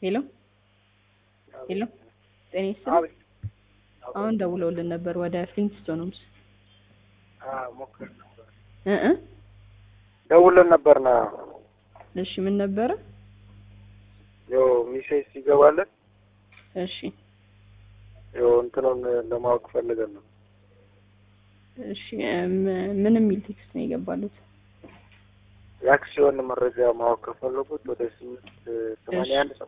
ሄሎ ሄሎ ጤና ይስጥልኝ። አሁን ደውለውልን ነበር ወደ ፍሊንትስቶንስ። ሞክር ነበር ደውለን ነበርና። እሺ ምን ነበረ? ያው ሚሴጅ ሲገባለት እሺ ያው እንትኑን ለማወቅ ፈልገን ነው። እሺ ምን የሚል ቴክስት ነው የገባሉት? የአክሲዮን መረጃ ማወቅ ከፈለጉት ወደ 881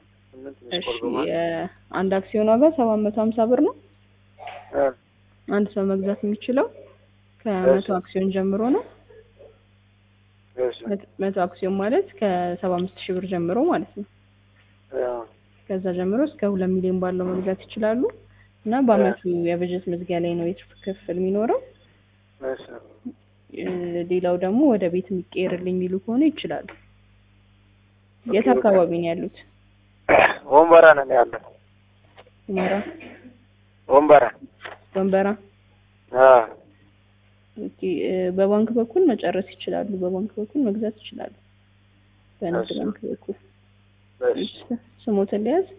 አንድ አክሲዮን ዋጋ 750 ብር ነው። አንድ ሰው መግዛት የሚችለው ከ100 አክሲዮን ጀምሮ ነው። 100 አክሲዮን ማለት ከ75000 ብር ጀምሮ ማለት ነው። ከዛ ጀምሮ እስከ 2 ሚሊዮን ባለው መግዛት ይችላሉ እና በአመቱ የበጀት መዝጊያ ላይ ነው የትርፍ ክፍል የሚኖረው። ሌላው ደግሞ ወደ ቤት የሚቀየርልኝ የሚሉ ከሆነ ይችላሉ። የት አካባቢ ነው ያሉት? ወንበራ ነው ያለው። ወንበራ ኦኬ። በባንክ በኩል መጨረስ ይችላሉ። በባንክ በኩል መግዛት ይችላሉ። በንግድ ባንክ በኩል ስሞትን ሊያዝ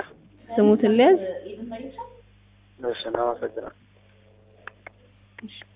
እሺ ነው።